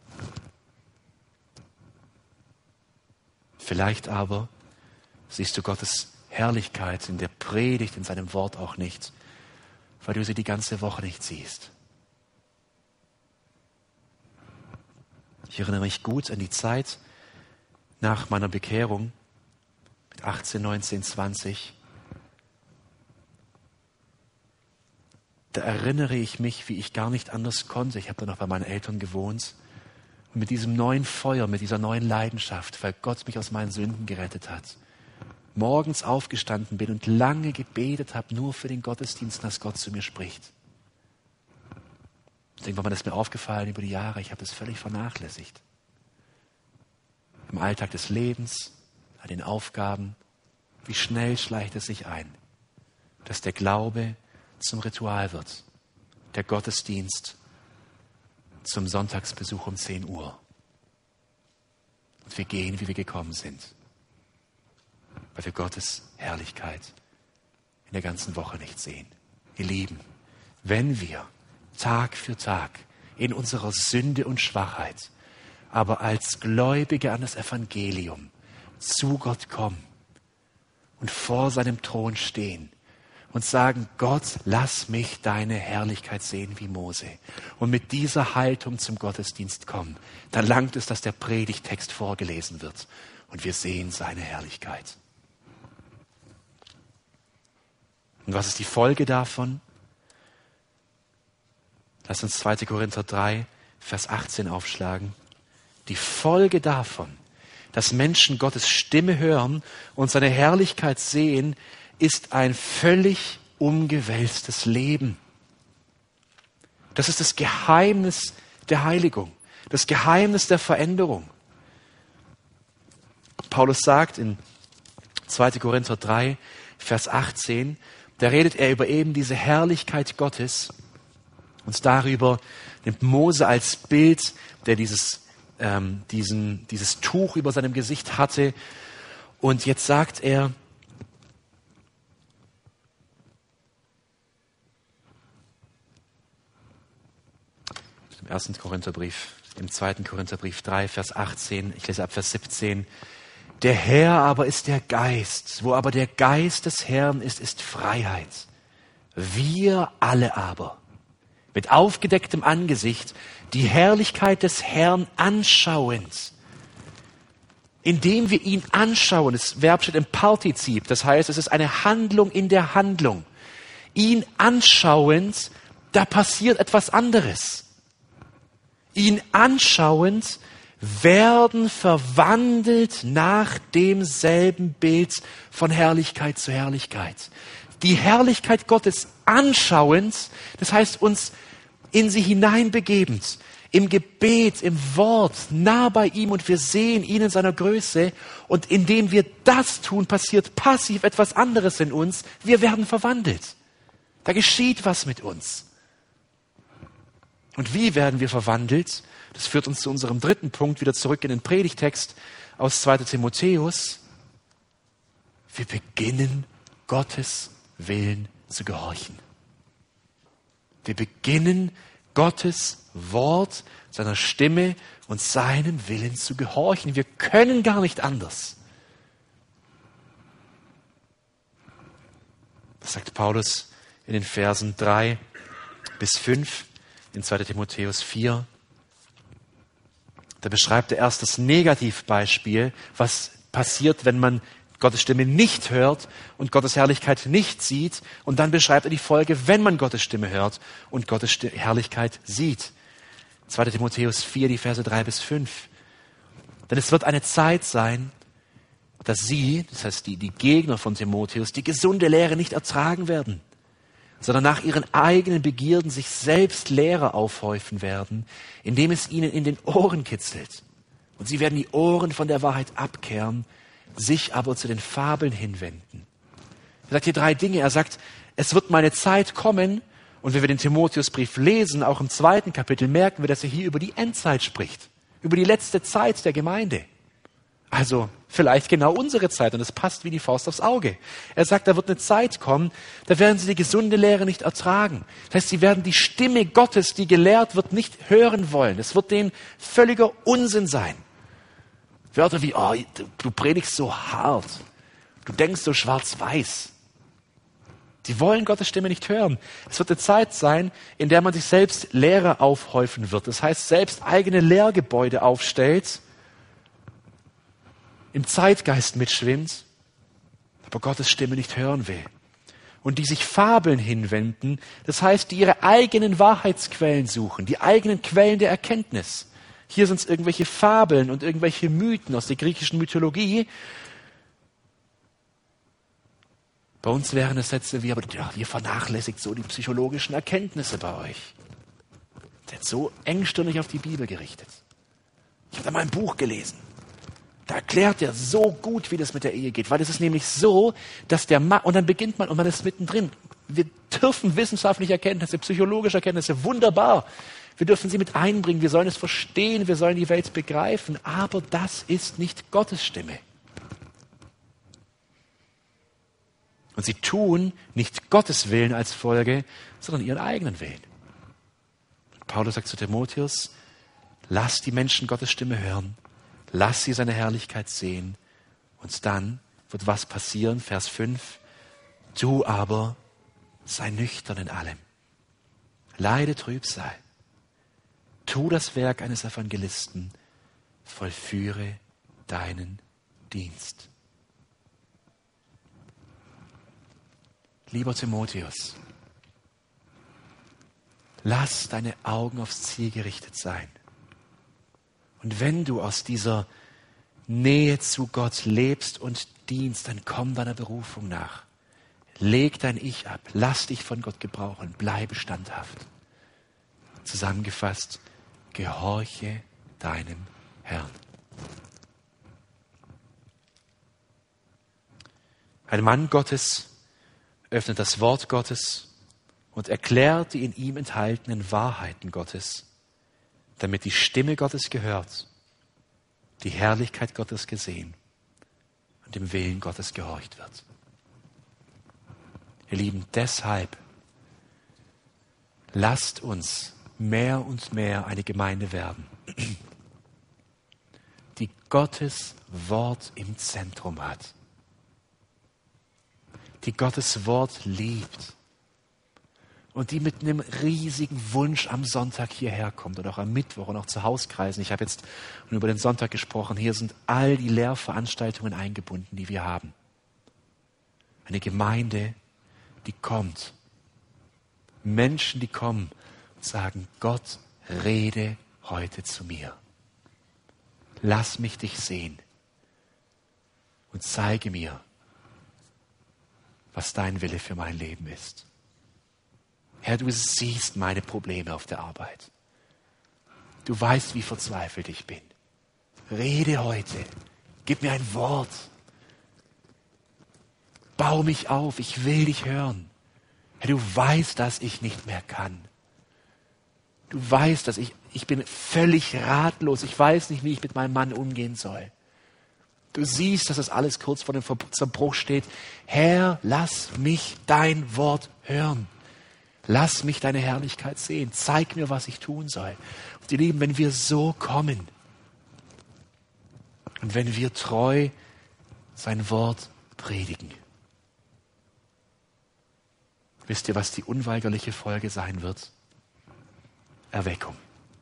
Vielleicht aber siehst du Gottes Herrlichkeit in der Predigt, in seinem Wort auch nicht, weil du sie die ganze Woche nicht siehst. Ich erinnere mich gut an die Zeit nach meiner Bekehrung mit achtzehn, neunzehn, zwanzig. Da erinnere ich mich, wie ich gar nicht anders konnte. Ich habe dann noch bei meinen Eltern gewohnt. Und mit diesem neuen Feuer, mit dieser neuen Leidenschaft, weil Gott mich aus meinen Sünden gerettet hat, morgens aufgestanden bin und lange gebetet habe, nur für den Gottesdienst, dass Gott zu mir spricht. Irgendwann ist mir aufgefallen über die Jahre, ich habe das völlig vernachlässigt. Im Alltag des Lebens, an den Aufgaben, wie schnell schleicht es sich ein, dass der Glaube zum Ritual wird, der Gottesdienst zum Sonntagsbesuch um zehn Uhr. Und wir gehen, wie wir gekommen sind, weil wir Gottes Herrlichkeit in der ganzen Woche nicht sehen. Ihr Lieben, wenn wir Tag für Tag in unserer Sünde und Schwachheit, aber als Gläubige an das Evangelium zu Gott kommen und vor seinem Thron stehen und sagen, Gott, lass mich deine Herrlichkeit sehen wie Mose, und mit dieser Haltung zum Gottesdienst kommen, dann langt es, dass der Predigttext vorgelesen wird und wir sehen seine Herrlichkeit. Und was ist die Folge davon? Lass uns zweiter Korinther drei, Vers achtzehn aufschlagen. Die Folge davon, dass Menschen Gottes Stimme hören und seine Herrlichkeit sehen, ist ein völlig umgewälztes Leben. Das ist das Geheimnis der Heiligung, das Geheimnis der Veränderung. Paulus sagt in zweiter Korinther drei, Vers achtzehn, da redet er über eben diese Herrlichkeit Gottes und darüber nimmt Mose als Bild, der dieses, ähm, diesen, dieses Tuch über seinem Gesicht hatte. Und jetzt sagt er, im ersten Korintherbrief, im zweiten Korintherbrief drei, Vers achtzehn, ich lese ab Vers siebzehn, der Herr aber ist der Geist, wo aber der Geist des Herrn ist, ist Freiheit. Wir alle aber, mit aufgedecktem Angesicht, die Herrlichkeit des Herrn anschauend, indem wir ihn anschauen, das Verb steht im Partizip, das heißt, es ist eine Handlung in der Handlung. Ihn anschauend, da passiert etwas anderes. Ihn anschauend, werden verwandelt nach demselben Bild von Herrlichkeit zu Herrlichkeit. Die Herrlichkeit Gottes anschauend, das heißt uns in sie hineinbegebend, im Gebet, im Wort, nah bei ihm und wir sehen ihn in seiner Größe und indem wir das tun, passiert passiv etwas anderes in uns. Wir werden verwandelt. Da geschieht was mit uns. Und wie werden wir verwandelt? Das führt uns zu unserem dritten Punkt, wieder zurück in den Predigtext aus zweiter Timotheus. Wir beginnen, Gottes Willen zu gehorchen. Wir beginnen, Gottes Wort, seiner Stimme und seinem Willen zu gehorchen. Wir können gar nicht anders. Das sagt Paulus in den Versen drei bis fünf in zweiter Timotheus vier. Da beschreibt er erst das Negativbeispiel, was passiert, wenn man Gottes Stimme nicht hört und Gottes Herrlichkeit nicht sieht. Und dann beschreibt er die Folge, wenn man Gottes Stimme hört und Gottes Herrlichkeit sieht. zweiter Timotheus vier, die Verse drei bis fünf. Denn es wird eine Zeit sein, dass sie, das heißt die, die Gegner von Timotheus, die gesunde Lehre nicht ertragen werden, sondern nach ihren eigenen Begierden sich selbst Lehrer aufhäufen werden, indem es ihnen in den Ohren kitzelt. Und sie werden die Ohren von der Wahrheit abkehren, sich aber zu den Fabeln hinwenden. Er sagt hier drei Dinge. Er sagt, es wird mal eine Zeit kommen, und wenn wir den Timotheusbrief lesen, auch im zweiten Kapitel, merken wir, dass er hier über die Endzeit spricht, über die letzte Zeit der Gemeinde. Also vielleicht genau unsere Zeit, und es passt wie die Faust aufs Auge. Er sagt, da wird eine Zeit kommen, da werden sie die gesunde Lehre nicht ertragen. Das heißt, sie werden die Stimme Gottes, die gelehrt wird, nicht hören wollen. Es wird denen völliger Unsinn sein. Wörter wie, oh, du predigst so hart, du denkst so schwarz-weiß. Die wollen Gottes Stimme nicht hören. Es wird eine Zeit sein, in der man sich selbst Lehrer aufhäufen wird. Das heißt, selbst eigene Lehrgebäude aufstellt, im Zeitgeist mitschwimmt, aber Gottes Stimme nicht hören will. Und die sich Fabeln hinwenden, das heißt, die ihre eigenen Wahrheitsquellen suchen, die eigenen Quellen der Erkenntnis. Hier sind es irgendwelche Fabeln und irgendwelche Mythen aus der griechischen Mythologie. Bei uns wären es Sätze wie, aber ja, ihr vernachlässigt so die psychologischen Erkenntnisse bei euch. Ihr seid so engstirnig auf die Bibel gerichtet. Ich habe da mal ein Buch gelesen. Da erklärt er so gut, wie das mit der Ehe geht. Weil es ist nämlich so, dass der Mann, und dann beginnt man und man ist mittendrin. Wir dürfen wissenschaftliche Erkenntnisse, psychologische Erkenntnisse, wunderbar. Wir dürfen sie mit einbringen, wir sollen es verstehen, wir sollen die Welt begreifen. Aber das ist nicht Gottes Stimme. Und sie tun nicht Gottes Willen als Folge, sondern ihren eigenen Willen. Paulus sagt zu Timotheus, lass die Menschen Gottes Stimme hören. Lass sie seine Herrlichkeit sehen. Und dann wird was passieren? Vers fünf. Du aber sei nüchtern in allem. Leide Trübsal. Tu das Werk eines Evangelisten. Vollführe deinen Dienst. Lieber Timotheus, lass deine Augen aufs Ziel gerichtet sein. Und wenn du aus dieser Nähe zu Gott lebst und dienst, dann komm deiner Berufung nach. Leg dein Ich ab, lass dich von Gott gebrauchen, bleibe standhaft. Zusammengefasst, gehorche deinem Herrn. Ein Mann Gottes öffnet das Wort Gottes und erklärt die in ihm enthaltenen Wahrheiten Gottes, damit die Stimme Gottes gehört, die Herrlichkeit Gottes gesehen und dem Willen Gottes gehorcht wird. Ihr Lieben, deshalb lasst uns mehr und mehr eine Gemeinde werden, die Gottes Wort im Zentrum hat, die Gottes Wort liebt und die mit einem riesigen Wunsch am Sonntag hierher kommt oder auch am Mittwoch und auch zu Hauskreisen. Ich habe jetzt über den Sonntag gesprochen. Hier sind all die Lehrveranstaltungen eingebunden, die wir haben. Eine Gemeinde, die kommt. Menschen, die kommen und sagen, Gott, rede heute zu mir. Lass mich dich sehen und zeige mir, was dein Wille für mein Leben ist. Herr, du siehst meine Probleme auf der Arbeit. Du weißt, wie verzweifelt ich bin. Rede heute. Gib mir ein Wort. Bau mich auf. Ich will dich hören. Herr, du weißt, dass ich nicht mehr kann. Du weißt, dass ich, ich bin völlig ratlos. Ich weiß nicht, wie ich mit meinem Mann umgehen soll. Du siehst, dass das alles kurz vor dem Zerbruch steht. Herr, lass mich dein Wort hören. Lass mich deine Herrlichkeit sehen. Zeig mir, was ich tun soll. Und ihr Lieben, wenn wir so kommen und wenn wir treu sein Wort predigen, wisst ihr, was die unweigerliche Folge sein wird? Erweckung.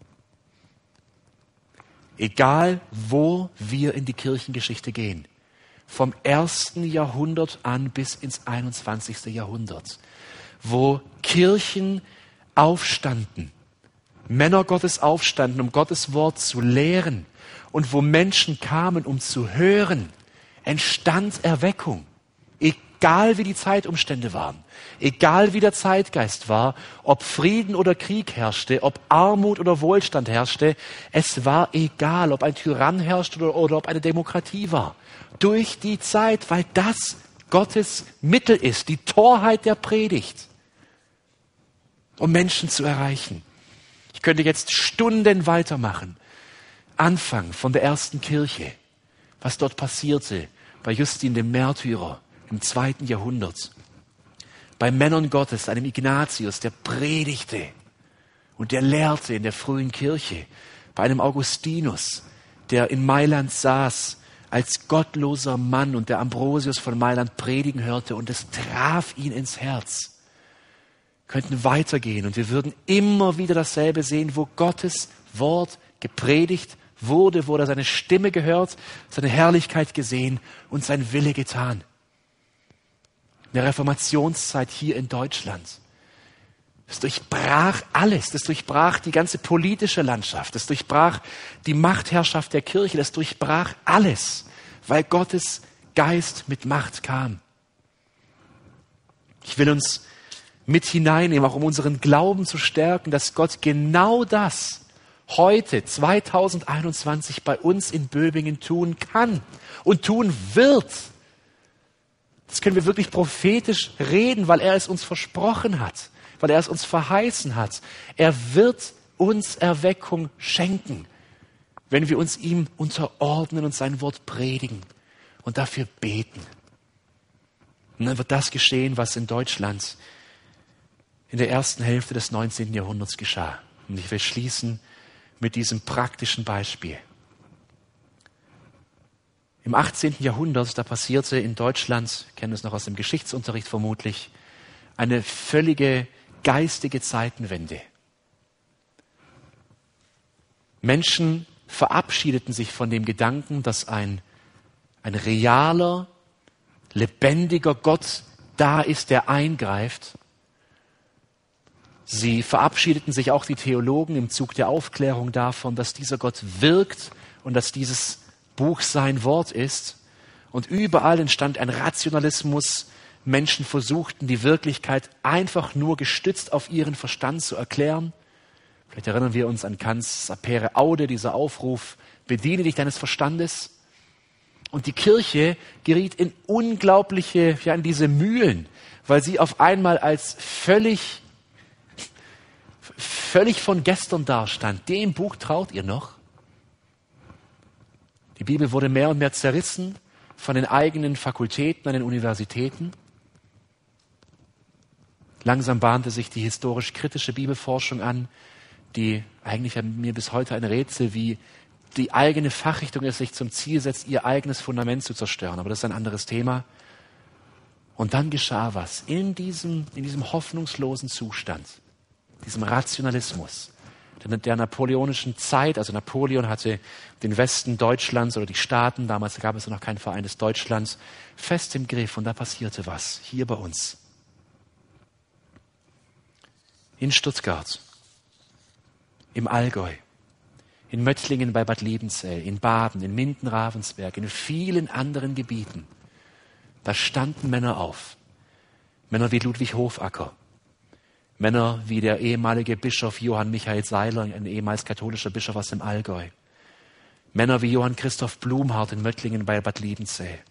Egal, wo wir in die Kirchengeschichte gehen, vom ersten Jahrhundert an bis ins einundzwanzigste Jahrhundert, wo Kirchen aufstanden, Männer Gottes aufstanden, um Gottes Wort zu lehren und wo Menschen kamen, um zu hören, entstand Erweckung. Egal wie die Zeitumstände waren, egal wie der Zeitgeist war, ob Frieden oder Krieg herrschte, ob Armut oder Wohlstand herrschte, es war egal, ob ein Tyrann herrschte oder, oder ob eine Demokratie war. Durch die Zeit, weil das Gottes Mittel ist, die Torheit der Predigt, um Menschen zu erreichen. Ich könnte jetzt Stunden weitermachen. Anfang von der ersten Kirche, was dort passierte bei Justin dem Märtyrer im zweiten Jahrhundert, bei Männern Gottes, einem Ignatius, der predigte und der lehrte in der frühen Kirche, bei einem Augustinus, der in Mailand saß als gottloser Mann und der Ambrosius von Mailand predigen hörte und es traf ihn ins Herz. Wir könnten weitergehen und wir würden immer wieder dasselbe sehen, wo Gottes Wort gepredigt wurde, wurde seine Stimme gehört, seine Herrlichkeit gesehen und sein Wille getan. In der Reformationszeit hier in Deutschland. Das durchbrach alles. Das durchbrach die ganze politische Landschaft. Das durchbrach die Machtherrschaft der Kirche. Das durchbrach alles, weil Gottes Geist mit Macht kam. Ich will uns mit hineinnehmen, auch um unseren Glauben zu stärken, dass Gott genau das heute, zweitausendeinundzwanzig, bei uns in Böbingen tun kann und tun wird. Das können wir wirklich prophetisch reden, weil er es uns versprochen hat, weil er es uns verheißen hat. Er wird uns Erweckung schenken, wenn wir uns ihm unterordnen und sein Wort predigen und dafür beten. Und dann wird das geschehen, was in Deutschland in der ersten Hälfte des neunzehnten Jahrhunderts geschah. Und ich will schließen mit diesem praktischen Beispiel. Im achtzehnten Jahrhundert, da passierte in Deutschland, kennen es noch aus dem Geschichtsunterricht vermutlich, eine völlige geistige Zeitenwende. Menschen verabschiedeten sich von dem Gedanken, dass ein, ein realer, lebendiger Gott da ist, der eingreift. Sie verabschiedeten sich auch, die Theologen, im Zug der Aufklärung davon, dass dieser Gott wirkt und dass dieses Buch sein Wort ist. Und überall entstand ein Rationalismus. Menschen versuchten, die Wirklichkeit einfach nur gestützt auf ihren Verstand zu erklären. Vielleicht erinnern wir uns an Kants Sapere Aude, dieser Aufruf, bediene dich deines Verstandes. Und die Kirche geriet in unglaubliche, ja, in diese Mühlen, weil sie auf einmal als völlig, völlig von gestern dastand. Dem Buch traut ihr noch? Die Bibel wurde mehr und mehr zerrissen von den eigenen Fakultäten an den Universitäten. Langsam bahnte sich die historisch-kritische Bibelforschung an, die eigentlich mir bis heute ein Rätsel, wie die eigene Fachrichtung es sich zum Ziel setzt, ihr eigenes Fundament zu zerstören. Aber das ist ein anderes Thema. Und dann geschah was in diesem, in diesem hoffnungslosen Zustand, diesem Rationalismus der, der napoleonischen Zeit. Also Napoleon hatte den Westen Deutschlands oder die Staaten, damals gab es ja noch kein vereintes Deutschlands, fest im Griff. Und da passierte was, hier bei uns. In Stuttgart, im Allgäu, in Möttlingen bei Bad Liebenzell, in Baden, in Minden-Ravensberg, in vielen anderen Gebieten. Da standen Männer auf. Männer wie Ludwig Hofacker. Männer wie der ehemalige Bischof Johann Michael Seiler, ein ehemals katholischer Bischof aus dem Allgäu. Männer wie Johann Christoph Blumhardt in Möttlingen bei Bad Liebenzell.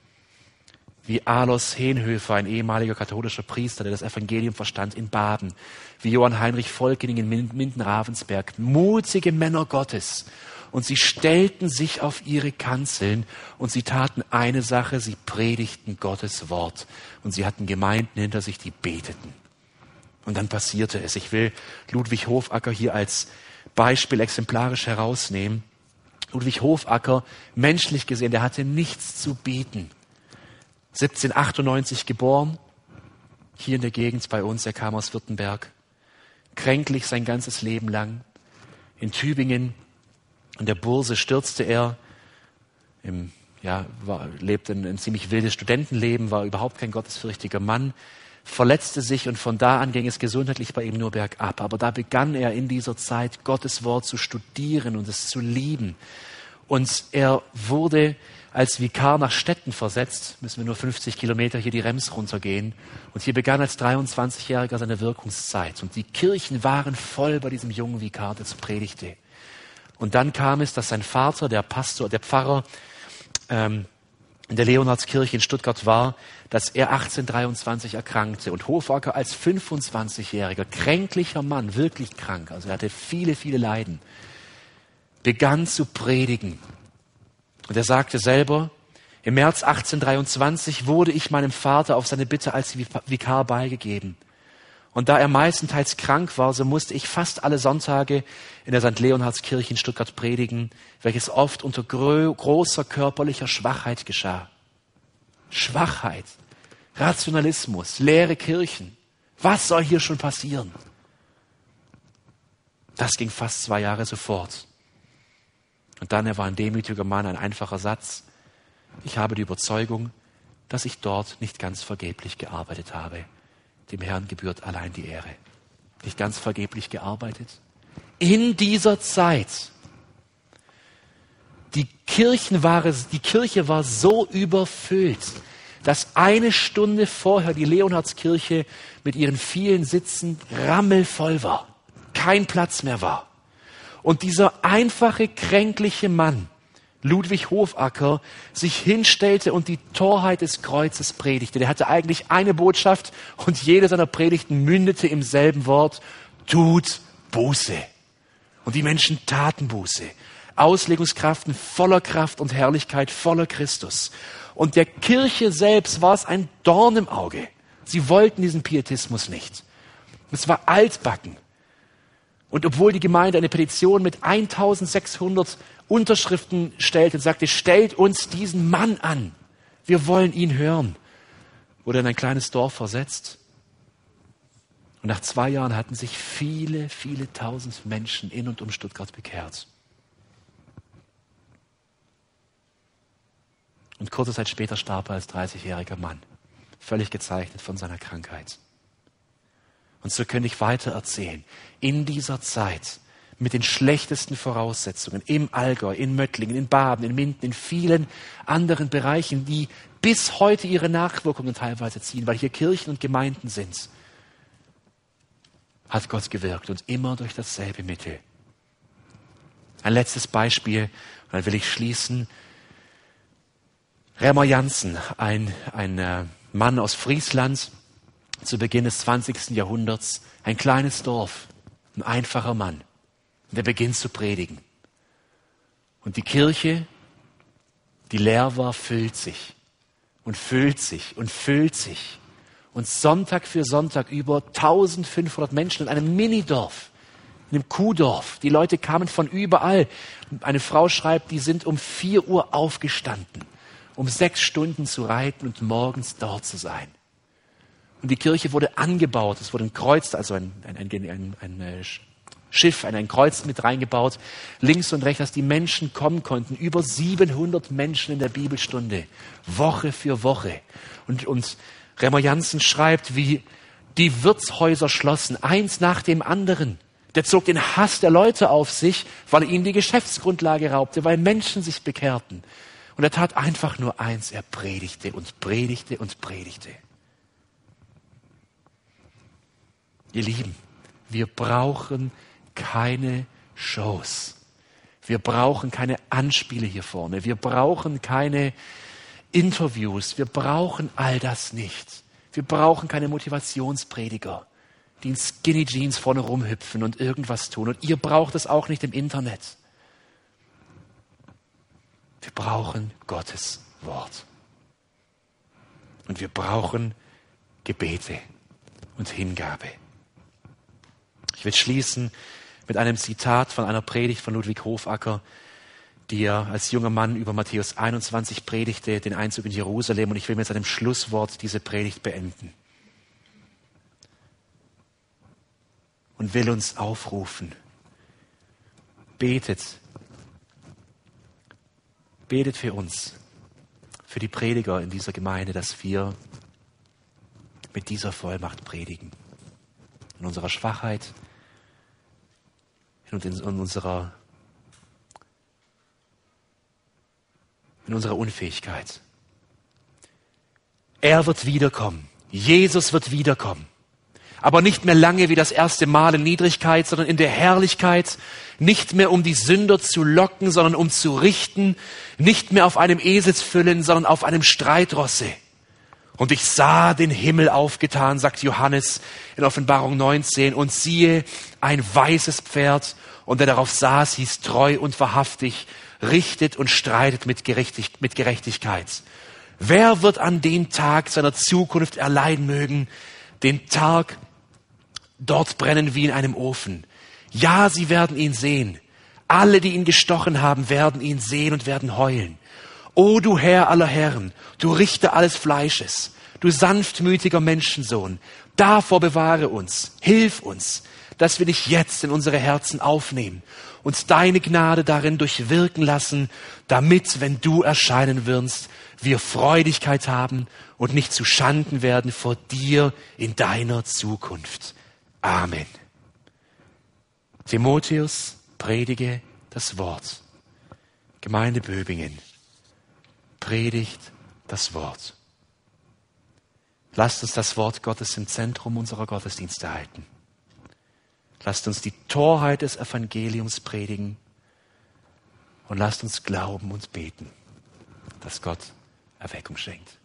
Wie Alois Henhöfer, ein ehemaliger katholischer Priester, der das Evangelium verstand, in Baden. Wie Johann Heinrich Volkening in Minden-Ravensberg. Mutige Männer Gottes. Und sie stellten sich auf ihre Kanzeln und sie taten eine Sache, sie predigten Gottes Wort. Und sie hatten Gemeinden hinter sich, die beteten. Und dann passierte es. Ich will Ludwig Hofacker hier als Beispiel exemplarisch herausnehmen. Ludwig Hofacker, menschlich gesehen, der hatte nichts zu bieten. siebzehnhundertachtundneunzig geboren, hier in der Gegend bei uns, er kam aus Württemberg, kränklich sein ganzes Leben lang. In Tübingen, an der Burse stürzte er, im, ja, war, lebte ein, ein ziemlich wildes Studentenleben, war überhaupt kein gottesfürchtiger Mann, verletzte sich und von da an ging es gesundheitlich bei ihm nur bergab. Aber da begann er in dieser Zeit Gottes Wort zu studieren und es zu lieben. Und er wurde als Vikar nach Stetten versetzt, müssen wir nur fünfzig Kilometer hier die Rems runtergehen. Und hier begann als dreiundzwanzigjähriger seine Wirkungszeit. Und die Kirchen waren voll bei diesem jungen Vikar, der predigte. Und dann kam es, dass sein Vater, der Pastor, der Pfarrer ähm, in der Leonhardskirche in Stuttgart war, dass er achtzehnhundertdreiundzwanzig erkrankte. Und Hofacker als fünfundzwanzigjähriger, kränklicher Mann, wirklich krank, also er hatte viele, viele Leiden, begann zu predigen. Und er sagte selber, im März achtzehnhundertdreiundzwanzig wurde ich meinem Vater auf seine Bitte als Vikar beigegeben. Und da er meistenteils krank war, so musste ich fast alle Sonntage in der Sankt Leonhardskirche in Stuttgart predigen, welches oft unter gro- großer körperlicher Schwachheit geschah. Schwachheit, Rationalismus, leere Kirchen. Was soll hier schon passieren? Das ging fast zwei Jahre so fort. Und dann, er war ein demütiger Mann, ein einfacher Satz. Ich habe die Überzeugung, dass ich dort nicht ganz vergeblich gearbeitet habe. Dem Herrn gebührt allein die Ehre. Nicht ganz vergeblich gearbeitet. In dieser Zeit, die Kirchen war, die Kirche war so überfüllt, dass eine Stunde vorher die Leonhardskirche mit ihren vielen Sitzen rammelvoll war. Kein Platz mehr war. Und dieser einfache, kränkliche Mann, Ludwig Hofacker, sich hinstellte und die Torheit des Kreuzes predigte. Der hatte eigentlich eine Botschaft und jede seiner Predigten mündete im selben Wort, tut Buße. Und die Menschen taten Buße. Auslegungskraften voller Kraft und Herrlichkeit, voller Christus. Und der Kirche selbst war es ein Dorn im Auge. Sie wollten diesen Pietismus nicht. Es war altbacken. Und obwohl die Gemeinde eine Petition mit eintausendsechshundert Unterschriften stellte und sagte, stellt uns diesen Mann an, wir wollen ihn hören, wurde in ein kleines Dorf versetzt. Und nach zwei Jahren hatten sich viele, viele tausend Menschen in und um Stuttgart bekehrt. Und kurze Zeit später starb er als dreißigjähriger Mann, völlig gezeichnet von seiner Krankheit. Und so könnte ich weiter erzählen. In dieser Zeit, mit den schlechtesten Voraussetzungen, im Allgäu, in Möttlingen, in Baden, in Minden, in vielen anderen Bereichen, die bis heute ihre Nachwirkungen teilweise ziehen, weil hier Kirchen und Gemeinden sind. hat Gott gewirkt und immer durch dasselbe Mittel. Ein letztes Beispiel, und dann will ich schließen. Remer Jansen, ein, ein äh, Mann aus Friesland, zu Beginn des zwanzigsten Jahrhunderts, ein kleines Dorf, ein einfacher Mann, der beginnt zu predigen. Und die Kirche, die leer war, füllt sich und füllt sich und füllt sich. Und Sonntag für Sonntag über eintausendfünfhundert Menschen in einem Minidorf, in einem Kuhdorf. Die Leute kamen von überall. Eine Frau schreibt, die sind um vier Uhr aufgestanden, um sechs Stunden zu reiten und morgens dort zu sein. Und die Kirche wurde angebaut. Es wurde ein Kreuz, also ein, ein, ein, ein, ein Schiff, ein, ein Kreuz mit reingebaut, links und rechts, dass die Menschen kommen konnten. Über siebenhundert Menschen in der Bibelstunde, Woche für Woche. Und, und Remer Jansen schreibt, wie die Wirtshäuser schlossen, eins nach dem anderen. Der zog den Hass der Leute auf sich, weil er ihnen die Geschäftsgrundlage raubte, weil Menschen sich bekehrten. Und er tat einfach nur eins, er predigte und predigte und predigte. Ihr Lieben, wir brauchen keine Shows. Wir brauchen keine Anspiele hier vorne. Wir brauchen keine Interviews. Wir brauchen all das nicht. Wir brauchen keine Motivationsprediger, die in Skinny Jeans vorne rumhüpfen und irgendwas tun. Und ihr braucht es auch nicht im Internet. Wir brauchen Gottes Wort. Und wir brauchen Gebete und Hingabe. Ich will schließen mit einem Zitat von einer Predigt von Ludwig Hofacker, die er als junger Mann über Matthäus einundzwanzig predigte, den Einzug in Jerusalem. Und ich will mit seinem Schlusswort diese Predigt beenden. Und will uns aufrufen. Betet. Betet für uns, für die Prediger in dieser Gemeinde, dass wir mit dieser Vollmacht predigen. In unserer Schwachheit und in, in unserer in unserer Unfähigkeit. Er wird wiederkommen. Jesus wird wiederkommen. Aber nicht mehr lange wie das erste Mal in Niedrigkeit, sondern in der Herrlichkeit. Nicht mehr um die Sünder zu locken, sondern um zu richten. Nicht mehr auf einem Eselsfüllen, sondern auf einem Streitrosse. Und ich sah den Himmel aufgetan, sagt Johannes in Offenbarung neunzehn. Und siehe, ein weißes Pferd. Und der darauf saß, hieß treu und wahrhaftig, richtet und streitet mit Gerechtigkeit. Wer wird an dem Tag seiner Zukunft erleiden mögen, den Tag dort brennen wie in einem Ofen? Ja, sie werden ihn sehen. Alle, die ihn gestochen haben, werden ihn sehen und werden heulen. O du Herr aller Herren, du Richter alles Fleisches, du sanftmütiger Menschensohn, davor bewahre uns, hilf uns, dass wir dich jetzt in unsere Herzen aufnehmen und deine Gnade darin durchwirken lassen, damit, wenn du erscheinen wirst, wir Freudigkeit haben und nicht zu Schanden werden vor dir in deiner Zukunft. Amen. Timotheus, predige das Wort. Gemeinde Böbingen, predigt das Wort. Lasst uns das Wort Gottes im Zentrum unserer Gottesdienste halten. Lasst uns die Torheit des Evangeliums predigen und lasst uns glauben und beten, dass Gott Erweckung schenkt.